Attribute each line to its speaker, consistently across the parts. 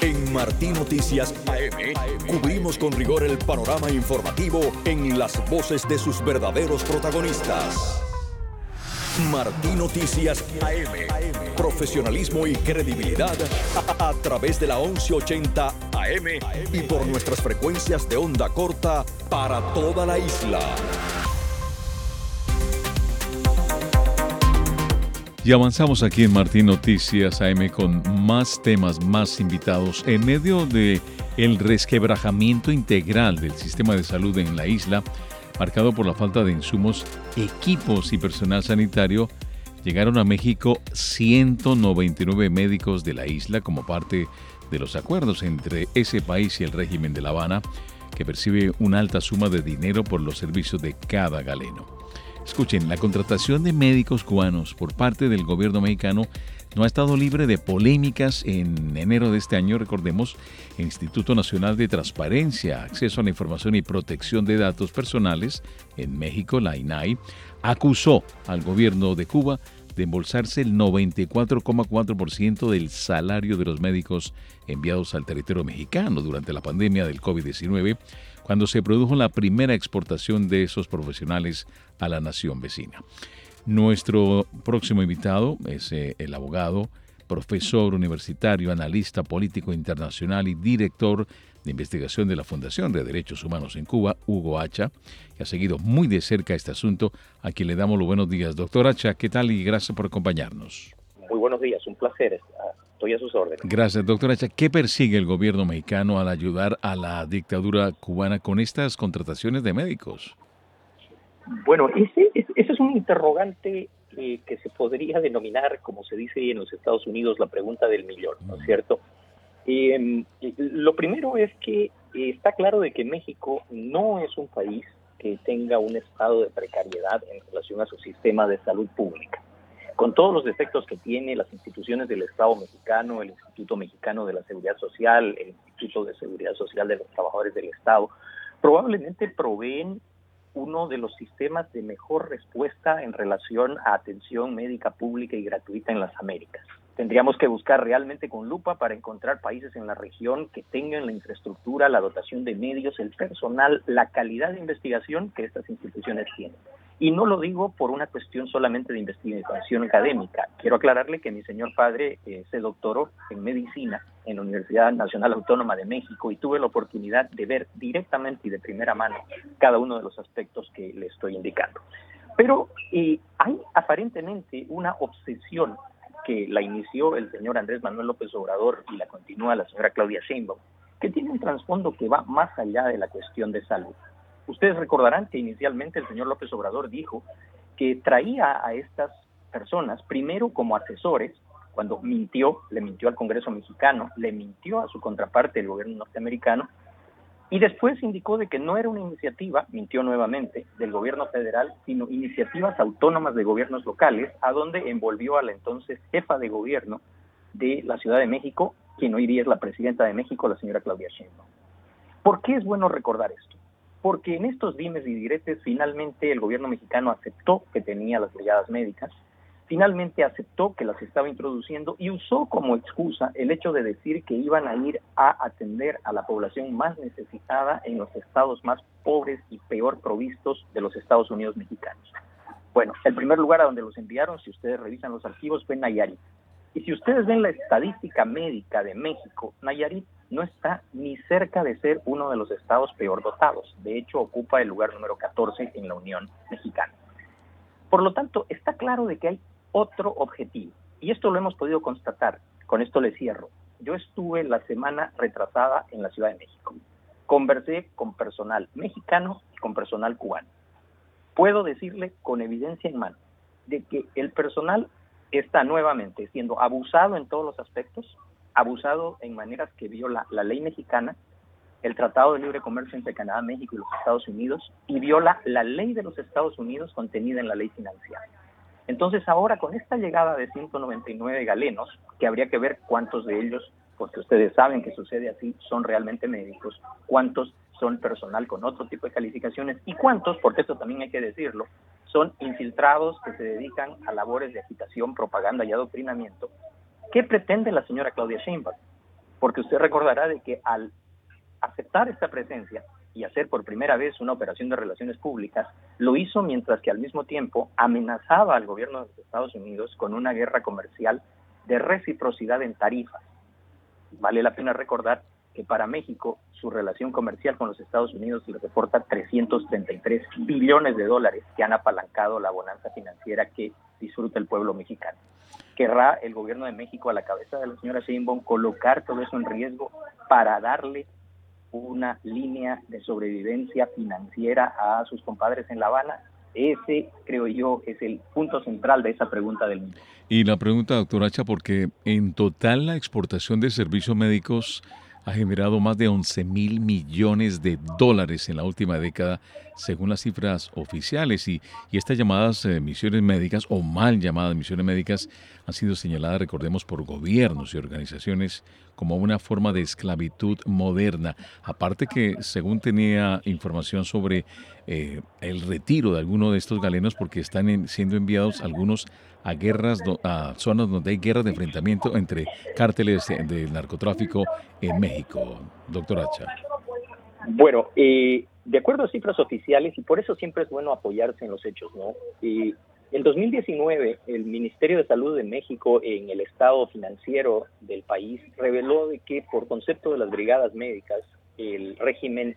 Speaker 1: En Martín Noticias AM cubrimos con rigor el panorama informativo en las voces de sus verdaderos protagonistas. Martín Noticias AM. Profesionalismo y credibilidad a través de la 1180 AM y por nuestras frecuencias de onda corta para toda la isla.
Speaker 2: Y avanzamos aquí en Martín Noticias AM con más temas, más invitados. En medio de el resquebrajamiento integral del sistema de salud en la isla, marcado por la falta de insumos, equipos y personal sanitario, llegaron a México 199 médicos de la isla como parte de los acuerdos entre ese país y el régimen de La Habana, que percibe una alta suma de dinero por los servicios de cada galeno. Escuchen, la contratación de médicos cubanos por parte del gobierno mexicano no ha estado libre de polémicas. En enero de este año, recordemos, el Instituto Nacional de Transparencia, Acceso a la Información y Protección de Datos Personales, en México, la INAI, acusó al gobierno de Cuba de embolsarse el 94,4% del salario de los médicos enviados al territorio mexicano durante la pandemia del COVID-19, cuando se produjo la primera exportación de esos profesionales a la nación vecina. Nuestro próximo invitado es el abogado, profesor universitario, analista político internacional y director de investigación de la Fundación de Derechos Humanos en Cuba, Hugo Hacha, que ha seguido muy de cerca este asunto, a quien le damos los buenos días. Doctor Hacha, ¿qué tal? Y gracias por acompañarnos.
Speaker 3: Muy buenos días, un placer. Estoy a sus órdenes.
Speaker 2: Gracias, doctor Hacha. ¿Qué persigue el gobierno mexicano al ayudar a la dictadura cubana con estas contrataciones de médicos?
Speaker 3: Bueno, ese es un interrogante que se podría denominar, como se dice en los Estados Unidos, la pregunta del millón, ¿no es cierto? Lo primero es que está claro de que México no es un país que tenga un estado de precariedad en relación a su sistema de salud pública. Con todos los defectos que tiene, las instituciones del Estado mexicano, el Instituto Mexicano de la Seguridad Social, el Instituto de Seguridad Social de los Trabajadores del Estado, probablemente proveen uno de los sistemas de mejor respuesta en relación a atención médica pública y gratuita en las Américas. Tendríamos que buscar realmente con lupa para encontrar países en la región que tengan la infraestructura, la dotación de medios, el personal, la calidad de investigación que estas instituciones tienen. Y no lo digo por una cuestión solamente de investigación académica. Quiero aclararle que mi señor padre se doctoró en medicina en la Universidad Nacional Autónoma de México y tuve la oportunidad de ver directamente y de primera mano cada uno de los aspectos que le estoy indicando. Pero hay aparentemente una obsesión que la inició el señor Andrés Manuel López Obrador y la continúa la señora Claudia Sheinbaum, que tiene un trasfondo que va más allá de la cuestión de salud. Ustedes recordarán que inicialmente el señor López Obrador dijo que traía a estas personas primero como asesores, cuando le mintió al Congreso mexicano, le mintió a su contraparte, el gobierno norteamericano, y después indicó de que no era una iniciativa, mintió nuevamente, del gobierno federal, sino iniciativas autónomas de gobiernos locales, a donde envolvió a la entonces jefa de gobierno de la Ciudad de México, quien hoy día es la presidenta de México, la señora Claudia Sheinbaum. ¿Por qué es bueno recordar esto? Porque en estos dimes y diretes finalmente el gobierno mexicano aceptó que tenía las brigadas médicas, finalmente aceptó que las estaba introduciendo y usó como excusa el hecho de decir que iban a ir a atender a la población más necesitada en los estados más pobres y peor provistos de los Estados Unidos mexicanos. Bueno, el primer lugar a donde los enviaron, si ustedes revisan los archivos, fue Nayarit. Y si ustedes ven la estadística médica de México, Nayarit no está ni cerca de ser uno de los estados peor dotados. De hecho, ocupa el lugar número 14 en la Unión Mexicana. Por lo tanto, está claro de que hay otro objetivo. Y esto lo hemos podido constatar. Con esto le cierro. Yo estuve la semana retrasada en la Ciudad de México. Conversé con personal mexicano y con personal cubano. Puedo decirle con evidencia en mano de que el personal está nuevamente siendo abusado en todos los aspectos, abusado en maneras que viola la ley mexicana, el Tratado de Libre Comercio entre Canadá, México y los Estados Unidos, y viola la ley de los Estados Unidos contenida en la ley financiera. Entonces ahora con esta llegada de 199 galenos, que habría que ver cuántos de ellos, porque ustedes saben que sucede así, son realmente médicos, cuántos son personal con otro tipo de calificaciones y cuántos, porque esto también hay que decirlo, son infiltrados que se dedican a labores de agitación, propaganda y adoctrinamiento. ¿Qué pretende la señora Claudia Sheinbaum? porque usted recordará de que al aceptar esta presencia y hacer por primera vez una operación de relaciones públicas, lo hizo mientras que al mismo tiempo amenazaba al gobierno de los Estados Unidos con una guerra comercial de reciprocidad en tarifas. Vale la pena recordar que para México su relación comercial con los Estados Unidos le reporta 333 billones de dólares que han apalancado la bonanza financiera que disfruta el pueblo mexicano. ¿Querrá el gobierno de México, a la cabeza de la señora Sheinbaum, colocar todo eso en riesgo para darle una línea de sobrevivencia financiera a sus compadres en La Habana? Ese, creo yo, es el punto central de esa pregunta del mundo.
Speaker 2: Y la pregunta, doctor Hacha, porque en total la exportación de servicios médicos ha generado más de 11.000 millones de dólares en la última década, según las cifras oficiales. Y estas llamadas misiones médicas, o mal llamadas misiones médicas, han sido señaladas, recordemos, por gobiernos y organizaciones como una forma de esclavitud moderna. Aparte que, según tenía información sobre el retiro de algunos de estos galenos, porque están siendo enviados algunos a guerras, a zonas donde hay guerras de enfrentamiento entre cárteles del narcotráfico en México. Doctor Hacha.
Speaker 3: Bueno, de acuerdo a cifras oficiales, y por eso siempre es bueno apoyarse en los hechos, ¿no? En 2019, el Ministerio de Salud de México, en el estado financiero del país, reveló de que por concepto de las brigadas médicas, el régimen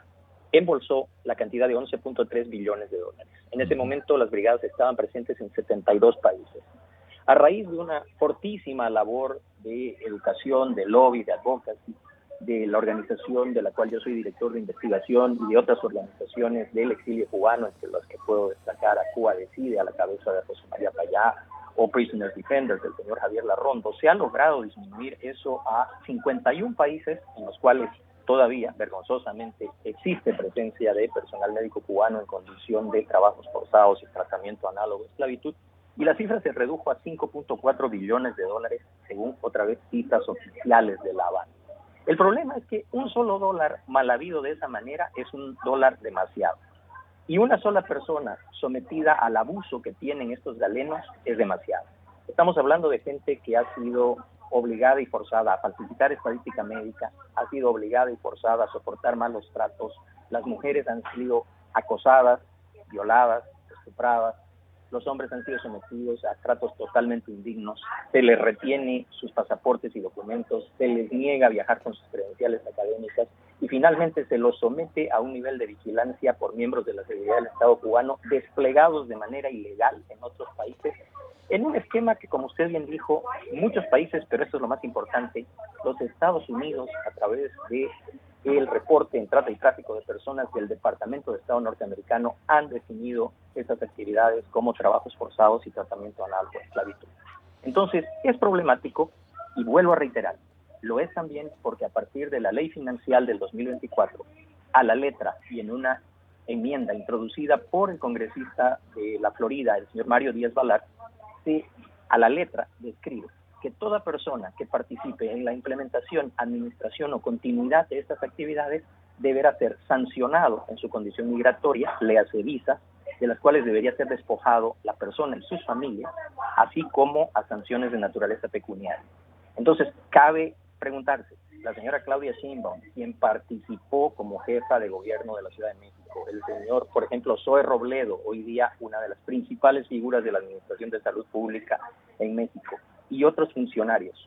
Speaker 3: embolsó la cantidad de 11.3 billones de dólares. En ese momento las brigadas estaban presentes en 72 países. A raíz de una fortísima labor de educación, de lobby, de advocacy, de la organización de la cual yo soy director de investigación y de otras organizaciones del exilio cubano, entre las que puedo destacar a Cuba Decide, a la cabeza de José María Payá, o Prisoners Defenders del señor Javier Larrondo, se ha logrado disminuir eso a 51 países en los cuales todavía, vergonzosamente, existe presencia de personal médico cubano en condición de trabajos forzados y tratamiento análogo a esclavitud, y la cifra se redujo a 5.4 billones de dólares, según otra vez cifras oficiales de La Habana. El problema es que un solo dólar mal habido de esa manera es un dólar demasiado. Y una sola persona sometida al abuso que tienen estos galenos es demasiado. Estamos hablando de gente que ha sido obligada y forzada a falsificar estadística médica, ha sido obligada y forzada a soportar malos tratos. Las mujeres han sido acosadas, violadas, estupradas. Los hombres han sido sometidos a tratos totalmente indignos, se les retiene sus pasaportes y documentos, se les niega viajar con sus credenciales académicas y finalmente se los somete a un nivel de vigilancia por miembros de la seguridad del Estado cubano desplegados de manera ilegal en otros países, en un esquema que, como usted bien dijo, muchos países, pero esto es lo más importante, los Estados Unidos, a través de el reporte en trata y tráfico de personas del Departamento de Estado norteamericano, han definido estas actividades como trabajos forzados y tratamiento análogo a esclavitud. Entonces, es problemático y vuelvo a reiterar, lo es también porque a partir de la ley financiera del 2024, a la letra y en una enmienda introducida por el congresista de la Florida, el señor Mario Díaz Balart, se a la letra describe que toda persona que participe en la implementación, administración o continuidad de estas actividades deberá ser sancionado en su condición migratoria, le hace visas, de las cuales debería ser despojado la persona y sus familias, así como a sanciones de naturaleza pecuniaria. Entonces, cabe preguntarse, la señora Claudia Sheinbaum, quien participó como jefa de gobierno de la Ciudad de México, el señor, por ejemplo, Zoe Robledo, hoy día una de las principales figuras de la Administración de Salud Pública en México, y otros funcionarios,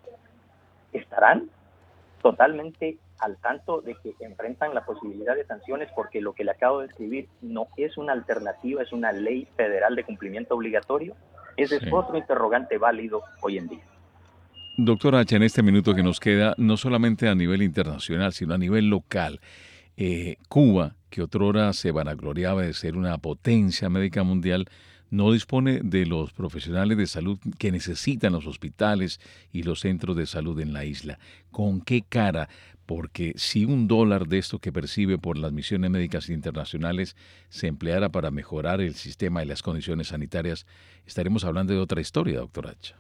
Speaker 3: ¿estarán totalmente al tanto de que enfrentan la posibilidad de sanciones? Porque lo que le acabo de escribir no es una alternativa, es una ley federal de cumplimiento obligatorio. Ese es otro interrogante válido hoy en día.
Speaker 2: Doctor Hacha, en este minuto que nos queda, no solamente a nivel internacional, sino a nivel local, Cuba, que otrora se vanagloriaba de ser una potencia médica mundial, no dispone de los profesionales de salud que necesitan los hospitales y los centros de salud en la isla. ¿Con qué cara? Porque si $1 de esto que percibe por las misiones médicas internacionales se empleara para mejorar el sistema y las condiciones sanitarias, estaremos hablando de otra historia, doctor Hacha.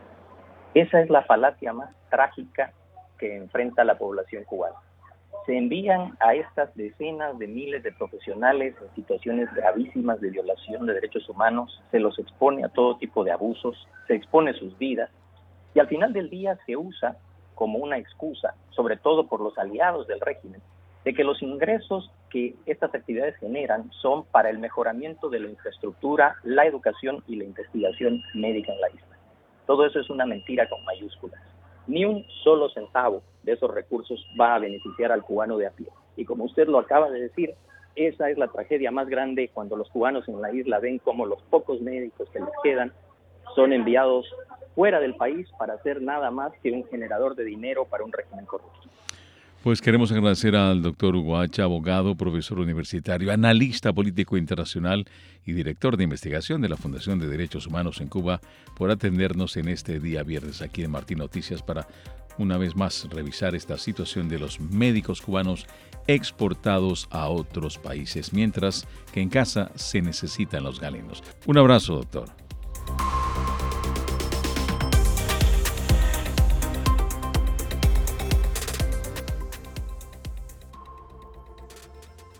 Speaker 3: Esa es la falacia más trágica que enfrenta la población cubana. Se envían a estas decenas de miles de profesionales en situaciones gravísimas de violación de derechos humanos, se los expone a todo tipo de abusos, se expone sus vidas y al final del día se usa como una excusa, sobre todo por los aliados del régimen, de que los ingresos que estas actividades generan son para el mejoramiento de la infraestructura, la educación y la investigación médica en la isla. Todo eso es una mentira con mayúsculas. Ni un solo centavo de esos recursos va a beneficiar al cubano de a pie. Y como usted lo acaba de decir, esa es la tragedia más grande cuando los cubanos en la isla ven cómo los pocos médicos que les quedan son enviados fuera del país para ser nada más que un generador de dinero para un régimen corrupto.
Speaker 2: Pues queremos agradecer al doctor Hugo Hacha, abogado, profesor universitario, analista político internacional y director de investigación de la Fundación de Derechos Humanos en Cuba, por atendernos en este día viernes aquí en Martín Noticias para una vez más revisar esta situación de los médicos cubanos exportados a otros países, mientras que en casa se necesitan los galenos. Un abrazo, doctor.